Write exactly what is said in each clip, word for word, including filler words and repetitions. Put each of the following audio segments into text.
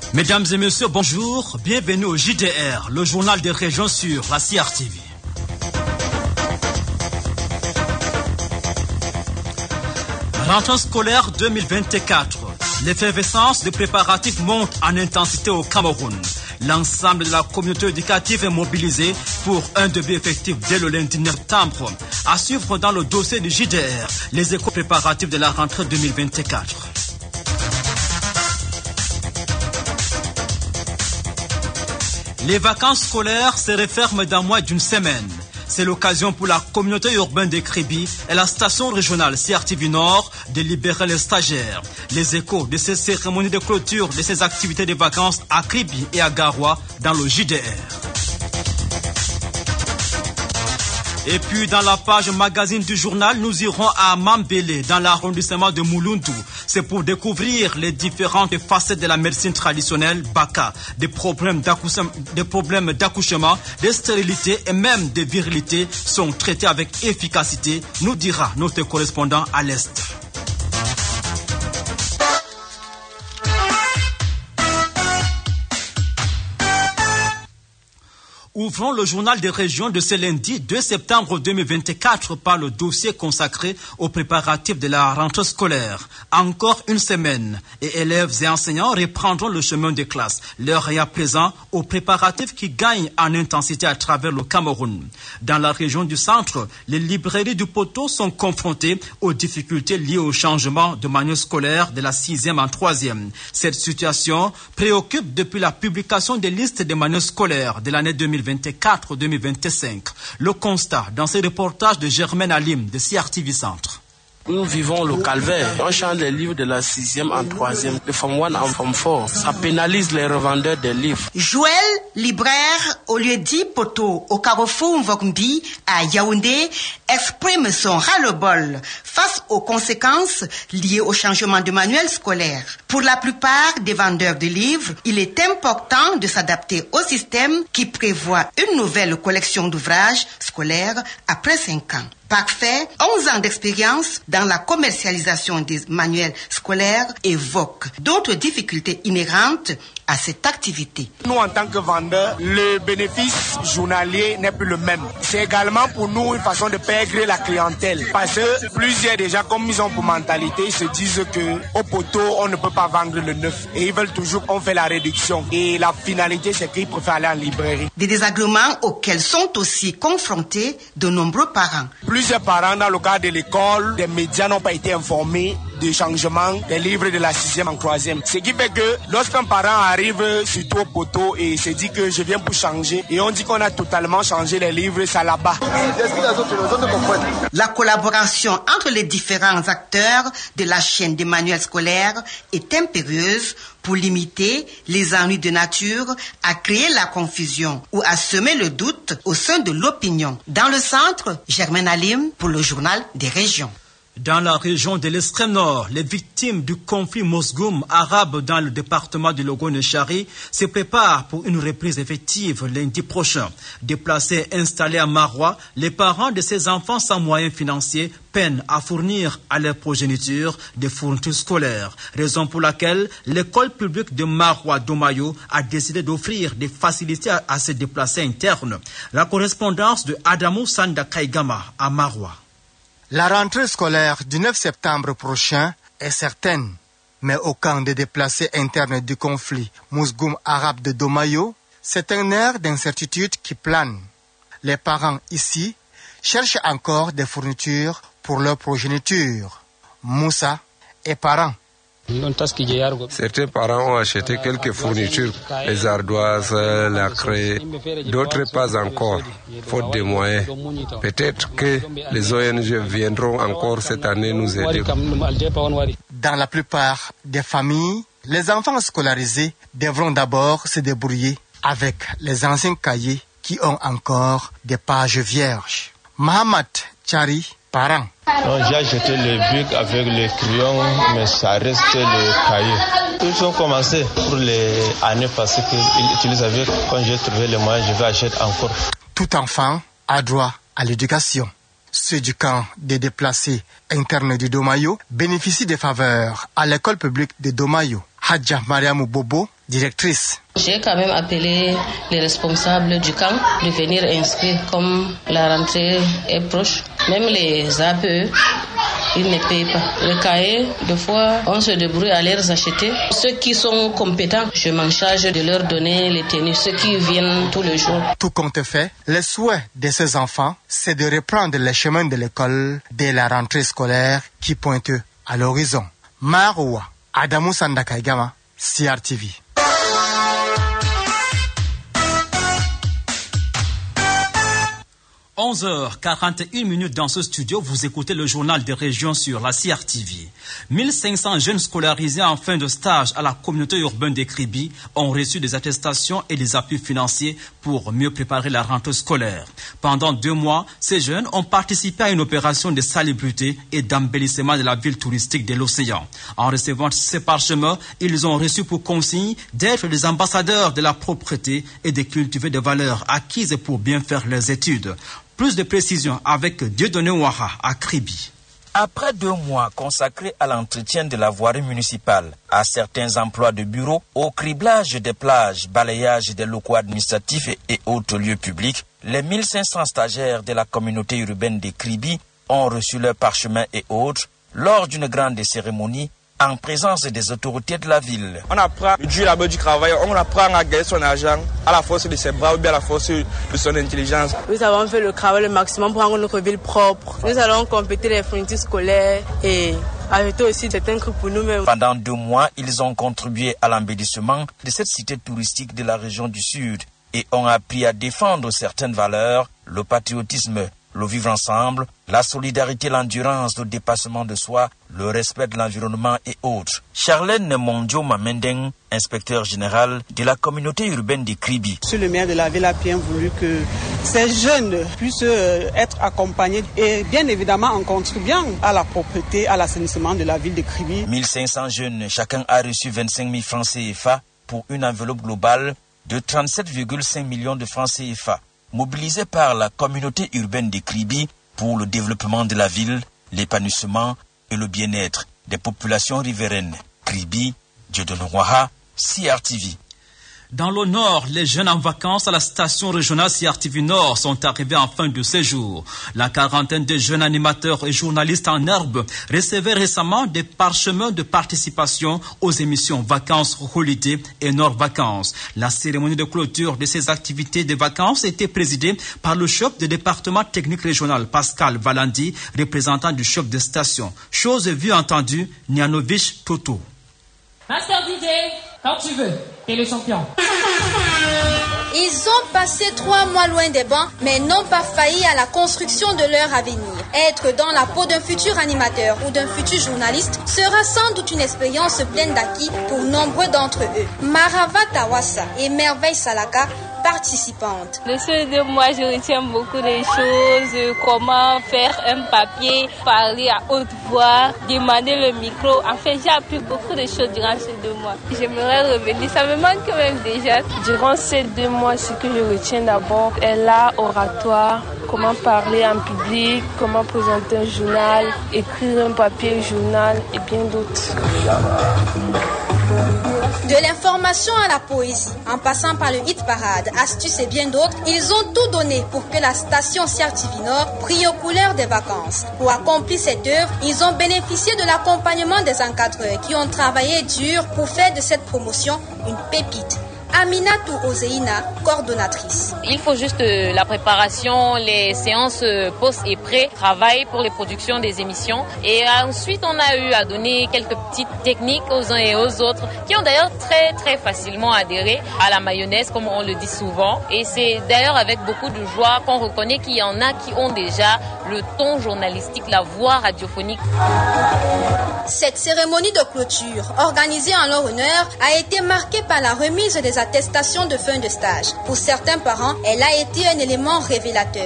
Mesdames et messieurs, bonjour. Bienvenue au J D R, le journal des régions sur la C R T V. Rentrée scolaire deux mille vingt-quatre. L'effervescence des préparatifs monte en intensité au Cameroun. L'ensemble de la communauté éducative est mobilisée pour un début effectif dès le lundi neuf septembre. À suivre dans le dossier du J D R, les écoles préparatives de la rentrée deux mille vingt-quatre. Les vacances scolaires se referment dans moins d'une semaine. C'est l'occasion pour la communauté urbaine de Kribi et la station régionale C R T V Nord de libérer les stagiaires. Les échos de ces cérémonies de clôture de ces activités de vacances à Kribi et à Garoua dans le J D R. Et puis dans la page magazine du journal, nous irons à Mambélé, dans l'arrondissement de Mouloundou. C'est pour découvrir les différentes facettes de la médecine traditionnelle Baka, des problèmes d'accouchement, des problèmes d'accouchement, de stérilité et même de virilité sont traités avec efficacité, nous dira notre correspondant à l'Est. Ouvrons le journal des régions de ce lundi deux septembre deux mille vingt-quatre par le dossier consacré aux préparatifs de la rentrée scolaire. Encore une semaine et élèves et enseignants reprendront le chemin des classes. L'heure est à présent aux préparatifs qui gagnent en intensité à travers le Cameroun. Dans la région du centre, les librairies du Poteau sont confrontées aux difficultés liées au changement de manuel scolaire de la sixième en troisième. Cette situation préoccupe depuis la publication des listes des manuels scolaires de l'année deux mille vingt-quatre deux mille vingt-cinq. Le constat dans ce reportage de Germaine Alim de C R T V Centre. Nous vivons le calvaire. On change les livres de la sixième en troisième, de forme un en forme four. Ça pénalise les revendeurs des livres. Joël, libraire au lieu-dit Poteau, au carrefour Mvokmbi, à Yaoundé, exprime son ras-le-bol face aux conséquences liées au changement de manuel scolaire. Pour la plupart des vendeurs de livres, il est important de s'adapter au système qui prévoit une nouvelle collection d'ouvrages scolaires après cinq ans. Parfait, onze ans d'expérience dans la commercialisation des manuels scolaires évoquent d'autres difficultés inhérentes à cette activité. Nous, en tant que vendeurs, le bénéfice journalier n'est plus le même. C'est également pour nous une façon de perdre la clientèle. Parce que plusieurs déjà, comme ils ont pour mentalité, ils se disent qu'au Poteau, on ne peut pas vendre le neuf. Et ils veulent toujours qu'on fait la réduction. Et la finalité, c'est qu'ils préfèrent aller en librairie. Des désagréments auxquels sont aussi confrontés de nombreux parents. Plusieurs parents, dans le cadre de l'école, des médias n'ont pas été informés du changement des livres de la sixième en troisième. Ce qui fait que lorsqu'un parent arrive surtout au Poteau et se dit que je viens pour changer et on dit qu'on a totalement changé les livres, ça là-bas. La collaboration entre les différents acteurs de la chaîne des manuels scolaires est impérieuse pour limiter les ennuis de nature, à créer la confusion ou à semer le doute au sein de l'opinion. Dans le centre, Germaine Alim pour le journal des régions. Dans la région de l'extrême nord, les victimes du conflit Mosgoum arabe dans le département de Logo-Nechari se préparent pour une reprise effective lundi prochain. Déplacés et installés à Maroua, les parents de ces enfants sans moyens financiers peinent à fournir à leur progéniture des fournitures scolaires. Raison pour laquelle l'école publique de Maroua-Domayo a décidé d'offrir des facilités à, à ces déplacés internes. La correspondance de Adamou Sanda Kaigama à Maroua. La rentrée scolaire du neuf septembre prochain est certaine, mais au camp des déplacés internes du conflit Mousgoum arabe de Domayo, c'est un air d'incertitude qui plane. Les parents ici cherchent encore des fournitures pour leur progéniture. Moussa est parent. Certains parents ont acheté quelques fournitures, les ardoises, la craie, d'autres pas encore, faute de moyens. Peut-être que les O N G viendront encore cette année nous aider. Dans la plupart des familles, les enfants scolarisés devront d'abord se débrouiller avec les anciens cahiers qui ont encore des pages vierges. Mohamed Chari, parent. Non, j'ai acheté le bic avec les crayons, mais ça reste le cahier. Ils ont commencé pour les années passées qu'ils utilisent avec. Quand j'ai trouvé les moyens, je vais acheter encore. Tout enfant a droit à l'éducation. Ceux du camp des déplacés internes de Domayo bénéficient des faveurs à l'école publique de Domayo. Hadja Mariamou Bobo directrice. J'ai quand même appelé les responsables du camp de venir inscrire comme la rentrée est proche. Même les A P E, ils ne payent pas. Les cahiers, des fois, on se débrouille à les acheter. Ceux qui sont compétents, je m'en charge de leur donner les tenues. Ceux qui viennent tous les jours. Tout compte fait, le souhait de ces enfants, c'est de reprendre les chemins de l'école dès la rentrée scolaire qui pointe à l'horizon. Maroua, Adamou Sandakaigama, C R T V. onze heures quarante et une minutes dans ce studio, vous écoutez le journal des régions sur la C R T V. mille cinq cents jeunes scolarisés en fin de stage à la communauté urbaine des Kribi ont reçu des attestations et des appuis financiers pour mieux préparer la rentrée scolaire. Pendant deux mois, ces jeunes ont participé à une opération de salubrité et d'embellissement de la ville touristique de l'océan. En recevant ces parchemins, ils ont reçu pour consigne d'être des ambassadeurs de la propreté et de cultiver des valeurs acquises pour bien faire leurs études. Plus de précisions avec Dieudonné Ouaha à Kribi. Après deux mois consacrés à l'entretien de la voirie municipale, à certains emplois de bureau, au criblage des plages, balayage des locaux administratifs et, et autres lieux publics, les mille cinq cents stagiaires de la communauté urbaine de Kribi ont reçu leurs parchemins et autres lors d'une grande cérémonie en présence des autorités de la ville. On apprend du labeur du travail, on apprend à gagner son argent à la force de ses bras ou bien à la force de son intelligence. Nous avons fait le travail le maximum pour rendre notre ville propre. Nous allons compléter les fournitures scolaires et ajouter aussi certains trucs pour nous-mêmes. Pendant deux mois, ils ont contribué à l'embellissement de cette cité touristique de la région du Sud et ont appris à défendre certaines valeurs, le patriotisme, le vivre ensemble, la solidarité, l'endurance, le dépassement de soi, le respect de l'environnement et autres. Charlène Mondio Mamendeng, inspecteur général de la communauté urbaine de Kribi. Monsieur le maire de la ville a bien voulu que ces jeunes puissent être accompagnés et bien évidemment en contribuant à la propreté, à l'assainissement de la ville de Kribi. mille cinq cents jeunes, chacun a reçu vingt-cinq mille francs C F A pour une enveloppe globale de trente-sept virgule cinq millions de francs C F A. Mobilisés par la communauté urbaine de Kribi pour le développement de la ville, l'épanouissement et le bien-être des populations riveraines. Kribi, Dieudonné Ouaha, C R T V. Dans le Nord, les jeunes en vacances à la station régionale C R T V Nord sont arrivés en fin de séjour. La quarantaine de jeunes animateurs et journalistes en herbe recevaient récemment des parchemins de participation aux émissions Vacances Holiday et Nord Vacances. La cérémonie de clôture de ces activités de vacances était présidée par le chef du département technique régional Pascal Valandi, représentant du chef de station. Chose vue entendue, Nianovich Toto. Master D J, quand tu veux, t'es le champion. Ils ont passé trois mois loin des bancs, mais n'ont pas failli à la construction de leur avenir. Être dans la peau d'un futur animateur ou d'un futur journaliste sera sans doute une expérience pleine d'acquis pour nombreux d'entre eux. Marava Tawassa et Merveille Salaka, participantes. De ces deux mois, je retiens beaucoup de choses, comment faire un papier, parler à haute voix, demander le micro. En fait, j'ai appris beaucoup de choses durant ces deux mois. J'aimerais revenir, ça me manque quand même déjà. Durant ces deux mois, ce que je retiens d'abord est l'art oratoire, comment parler en public, comment présenter un journal, écrire un papier journal et bien d'autres. De l'information à la poésie, en passant par le hit parade, astuces et bien d'autres, ils ont tout donné pour que la station C R T V Nord brille aux couleurs des vacances. Pour accomplir cette œuvre, ils ont bénéficié de l'accompagnement des encadreurs qui ont travaillé dur pour faire de cette promotion une pépite. Aminatou Ozeina, coordonnatrice. Il faut juste euh, la préparation, les séances euh, post et pré, travail pour les productions des émissions. Et ensuite, on a eu à donner quelques petites techniques aux uns et aux autres qui ont d'ailleurs très très facilement adhéré à la mayonnaise, comme on le dit souvent. Et c'est d'ailleurs avec beaucoup de joie qu'on reconnaît qu'il y en a qui ont déjà le ton journalistique, la voix radiophonique. Cette cérémonie de clôture, organisée en leur honneur, a été marquée par la remise des attestations de fin de stage. Pour certains parents, elle a été un élément révélateur.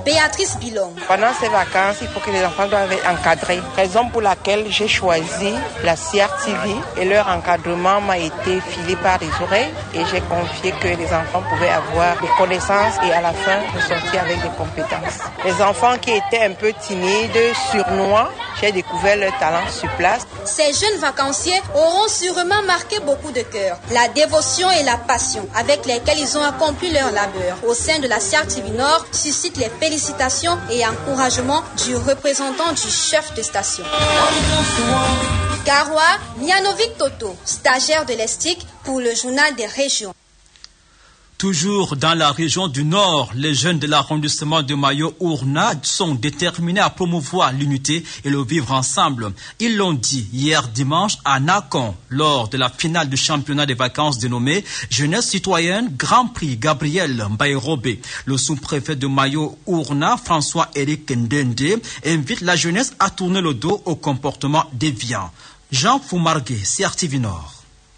Béatrice Bilong. Pendant ces vacances, il faut que les enfants doivent être encadrés. Raison pour laquelle j'ai choisi la C R T V et leur encadrement m'a été filé par les oreilles et j'ai confié que les enfants pouvaient avoir des connaissances et à la fin de sortir avec des compétences. Les enfants qui étaient un peu timides, surnois, j'ai découvert leur talent sur place. Ces jeunes vacanciers auront sûrement marqué beaucoup de cœurs. La dévotion et la passion avec lesquelles ils ont accompli leur labeur au sein de la C R T V Nord suscitent les félicitations et encouragements du représentant du chef de station. Garoua Mianovic Toto, stagiaire de l'Estique pour le journal des régions. Toujours dans la région du Nord, les jeunes de l'arrondissement de Mayo-Ourna sont déterminés à promouvoir l'unité et le vivre ensemble. Ils l'ont dit hier dimanche à Nakon, lors de la finale du championnat des vacances dénommé Jeunesse citoyenne Grand Prix Gabriel Mbaye-Robé. Le sous-préfet de Mayo-Ourna, François-Éric Ndende, invite la jeunesse à tourner le dos au comportement déviant. Jean Foumargué, C R T V Nord.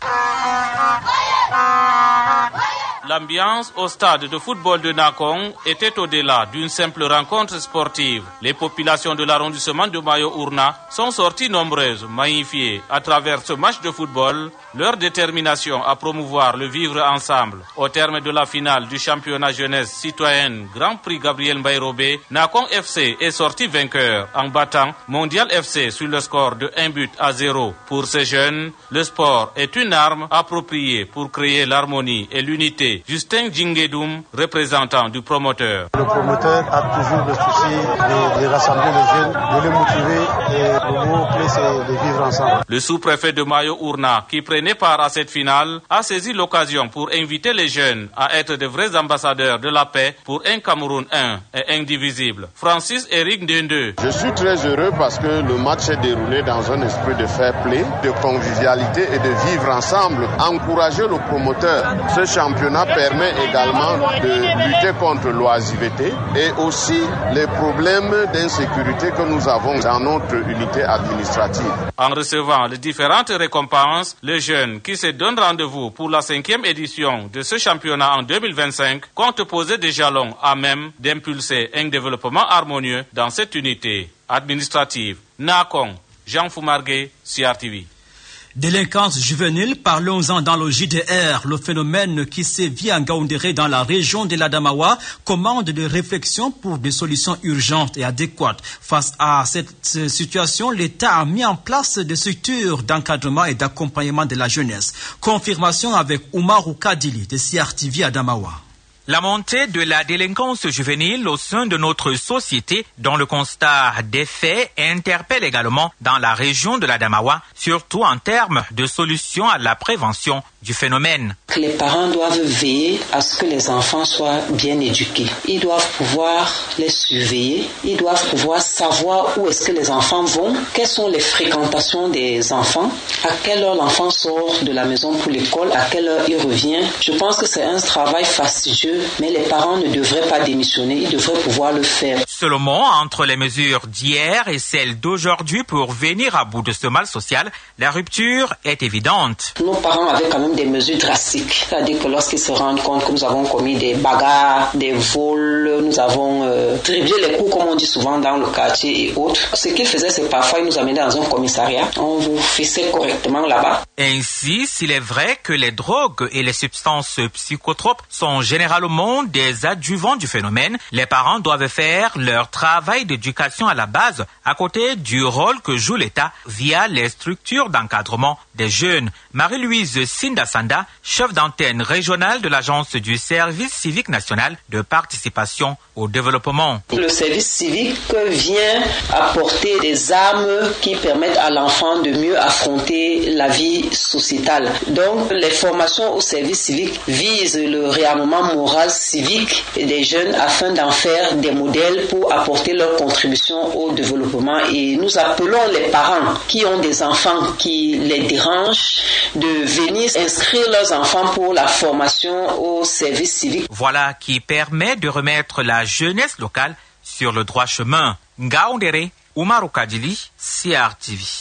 L'ambiance au stade de football de Nakong était au-delà d'une simple rencontre sportive. Les populations de l'arrondissement de Mayo-Ourna sont sorties nombreuses, magnifiées à travers ce match de football, leur détermination à promouvoir le vivre ensemble. Au terme de la finale du championnat jeunesse citoyenne Grand Prix Gabriel Mbaye-Robé, Nakong F C est sorti vainqueur en battant Mondial F C sur le score de un but à zéro. Pour ces jeunes, le sport est une arme appropriée pour créer l'harmonie et l'unité. Justin Djingedoum, représentant du promoteur. Le promoteur a toujours le souci de, de rassembler les jeunes, de les motiver et le mot clé c'est de vivre ensemble. Le sous-préfet de Mayo-Ourna, qui prenait part à cette finale, a saisi l'occasion pour inviter les jeunes à être de vrais ambassadeurs de la paix pour un Cameroun un et indivisible. Francis Eric Ndende. Je suis très heureux parce que le match s'est déroulé dans un esprit de fair play, de convivialité et de vivre ensemble. Encourager le promoteur. Ce championnat permet également de lutter contre l'oisiveté et aussi les problèmes d'insécurité que nous avons dans notre unité administrative. En recevant les différentes récompenses, les jeunes qui se donnent rendez-vous pour la cinquième édition de ce championnat en deux mille vingt-cinq comptent poser des jalons à même d'impulser un développement harmonieux dans cette unité administrative. Nakong, Jean Foumargué, C R T V. Délinquance juvénile, parlons-en dans le J D R. Le phénomène qui sévit en Gaoundéré dans la région de l'Adamawa commande des réflexions pour des solutions urgentes et adéquates. Face à cette situation, l'État a mis en place des structures d'encadrement et d'accompagnement de la jeunesse. Confirmation avec Oumarou Kadili de C R T V Adamawa. La montée de la délinquance juvénile au sein de notre société, dont le constat des faits interpelle également dans la région de l'Adamawa, surtout en termes de solutions à la prévention du phénomène. Les parents doivent veiller à ce que les enfants soient bien éduqués. Ils doivent pouvoir les surveiller, ils doivent pouvoir savoir où est-ce que les enfants vont, quelles sont les fréquentations des enfants, à quelle heure l'enfant sort de la maison pour l'école, à quelle heure il revient. Je pense que c'est un travail fastidieux, mais les parents ne devraient pas démissionner, ils devraient pouvoir le faire. Seulement, entre les mesures d'hier et celles d'aujourd'hui pour venir à bout de ce mal social, la rupture est évidente. Nos parents avaient quand même des mesures drastiques. C'est-à-dire que lorsqu'ils se rendent compte que nous avons commis des bagarres, des vols, nous avons euh, dribblé les coups, comme on dit souvent dans le quartier et autres, ce qu'ils faisaient, c'est parfois ils nous amenaient dans un commissariat. On vous fixait correctement là-bas. Ainsi, s'il est vrai que les drogues et les substances psychotropes sont généralement des adjuvants du phénomène, les parents doivent faire leur travail d'éducation à la base, à côté du rôle que joue l'État via les structures d'encadrement des jeunes. Marie-Louise Sindasanda, chef d'antenne régionale de l'agence du service civique national de participation au développement. Le service civique vient apporter des armes qui permettent à l'enfant de mieux affronter la vie sociétale. Donc, les formations au service civique visent le réarmement moral civique des jeunes afin d'en faire des modèles pour apporter leur contribution au développement. Et nous appelons les parents qui ont des enfants qui les dérangent de venir inscrire leurs enfants pour la formation au service civique. Voilà qui permet de remettre la jeunesse locale sur le droit chemin. Ngaoundéré, Oumarou Kadili, C R T V.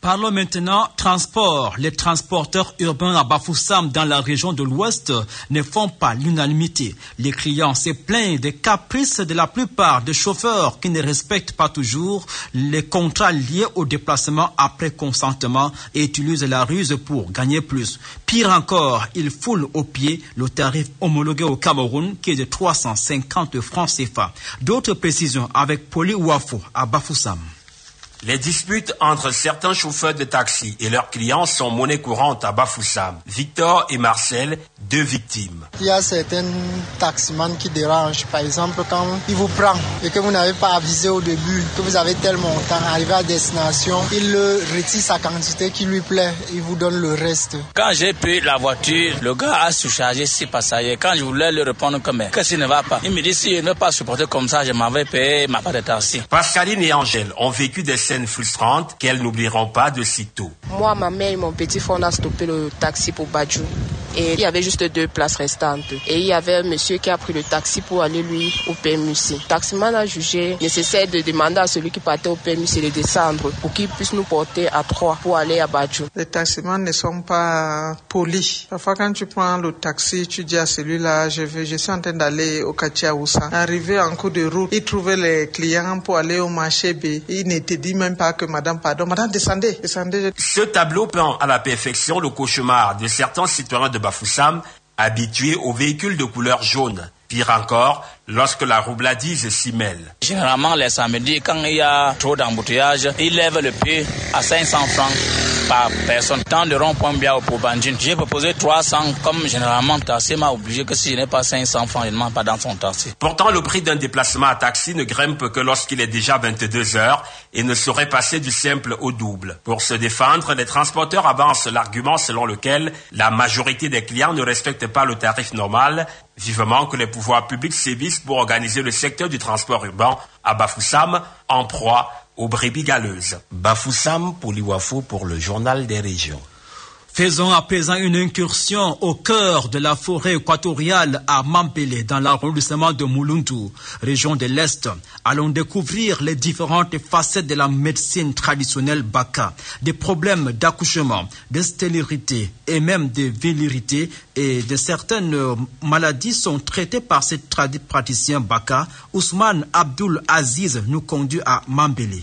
Parlons maintenant transport. Les transporteurs urbains à Bafoussam dans la région de l'Ouest ne font pas l'unanimité. Les clients se plaignent des caprices de la plupart des chauffeurs qui ne respectent pas toujours les contrats liés au déplacement après consentement et utilisent la ruse pour gagner plus. Pire encore, ils foulent au pied le tarif homologué au Cameroun qui est de trois cent cinquante francs C F A. D'autres précisions avec Poli Ouafo à Bafoussam. Les disputes entre certains chauffeurs de taxi et leurs clients sont monnaie courante à Bafoussam. Victor et Marcel, deux victimes. Il y a certains taximans qui dérangent. Par exemple, quand il vous prend et que vous n'avez pas avisé au début que vous avez tel montant, arrivé à destination, il retire sa quantité qui lui plaît, il vous donne le reste. Quand j'ai pris la voiture, le gars a surchargé six passagers. Quand je voulais lui répondre que mais qu'est-ce qui ne va pas, il me dit si je ne veux pas supporter comme ça, je m'en vais payer ma part de taxi. Pascaline et Angèle ont vécu des scènes frustrantes qu'elles n'oublieront pas de sitôt. Moi, ma mère et mon petit frère, on a stoppé le taxi pour Badjou. Et il y avait juste deux places restantes. Et il y avait un monsieur qui a pris le taxi pour aller, lui, au P M U C. Le taximan a jugé nécessaire de demander à celui qui partait au P M U C de descendre pour qu'il puisse nous porter à trois pour aller à Badjou. Les taximans ne sont pas polis. Parfois, quand tu prends le taxi, tu dis à celui-là, je, veux, je suis en train d'aller au Kachiaoussa. Arrivé en cours de route, il trouvait les clients pour aller au marché B. Il ne te dit même pas que madame, pardon, madame, descendez, descendez. Ce tableau peint à la perfection le cauchemar de certains citoyens de Bafoussam habitués aux véhicules de couleur jaune. Pire encore, lorsque la roubladise s'y mêle. Généralement, les samedis, quand il y a trop d'embouteillage, ils lèvent le prix à cinq cents francs par personne. Tant de rond-point bien pour Bandine. J'ai proposé trois cents, comme généralement le taxi m'a obligé que si je n'ai pas cinq cents francs, je ne demande pas dans son taxi. Pourtant, le prix d'un déplacement à taxi ne grimpe que lorsqu'il est déjà vingt-deux heures et ne saurait passer du simple au double. Pour se défendre, les transporteurs avancent l'argument selon lequel la majorité des clients ne respectent pas le tarif normal. Vivement que les pouvoirs publics sévissent pour organiser le secteur du transport urbain à Bafoussam en proie aux brebis galeuses. Bafoussam, Poliwafo pour le journal des régions. Faisons à présent une incursion au cœur de la forêt équatoriale à Mambélé, dans l'arrondissement de Mulundu, région de l'Est. Allons découvrir les différentes facettes de la médecine traditionnelle Baka. Des problèmes d'accouchement, de stérilité et même de virilité et de certaines maladies sont traitées par ces praticiens Baka. Ousmane Abdul Aziz nous conduit à Mambélé.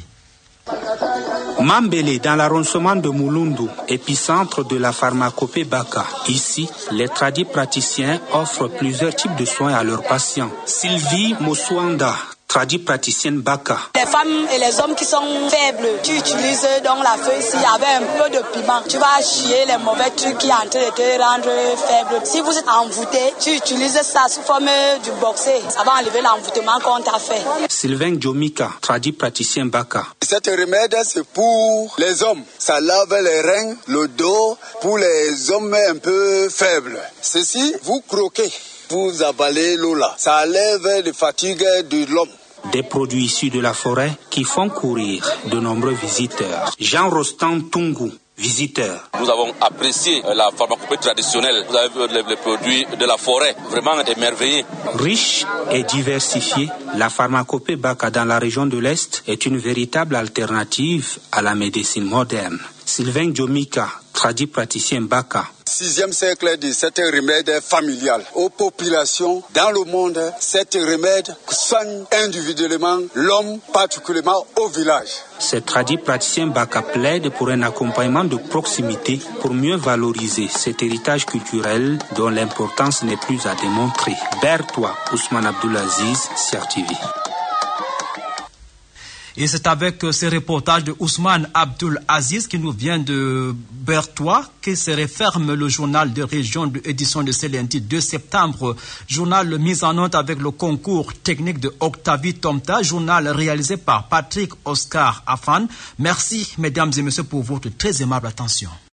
Mambélé, dans l'arrondissement de Mulundu, épicentre de la pharmacopée Baka. Ici, les tradis praticiens offrent plusieurs types de soins à leurs patients. Sylvie Moswanda, tradit praticienne Baka. Les femmes et les hommes qui sont faibles, tu utilises donc la feuille ici avec un peu de piment. Tu vas chier les mauvais trucs qui sont en train de te rendre faible. Si vous êtes envoûté, tu utilises ça sous forme du boxé. Ça va enlever l'envoûtement qu'on t'a fait. Sylvain Djomika, tradit praticien Baka. Cet remède, c'est pour les hommes. Ça lave les reins, le dos, pour les hommes un peu faibles. Ceci, vous croquez. Vous avalez l'eau là. Ça enlève les fatigues de l'homme. Des produits issus de la forêt qui font courir de nombreux visiteurs. Jean Rostand Tungu, visiteur. Nous avons apprécié la pharmacopée traditionnelle. Vous avez vu les, les produits de la forêt, vraiment émerveillés. Riche et diversifiée, la pharmacopée Baka dans la région de l'Est est une véritable alternative à la médecine moderne. Sylvain Djomika, tradit praticien Baka. Sixième siècle de cet remède familial aux populations dans le monde. Cet remède soigne individuellement l'homme, particulièrement au village. Ces tradis praticiens Baka plaident pour un accompagnement de proximité pour mieux valoriser cet héritage culturel dont l'importance n'est plus à démontrer. Bertois, Ousmane Abdulaziz, C R T V. Et c'est avec ce reportage de Ousmane Abdul Aziz qui nous vient de Bertois que se referme le journal de région de édition de ce lundi deux septembre. Journal mis en note avec le concours technique de Octavie Tomta, journal réalisé par Patrick Oscar Afan. Merci mesdames et messieurs pour votre très aimable attention.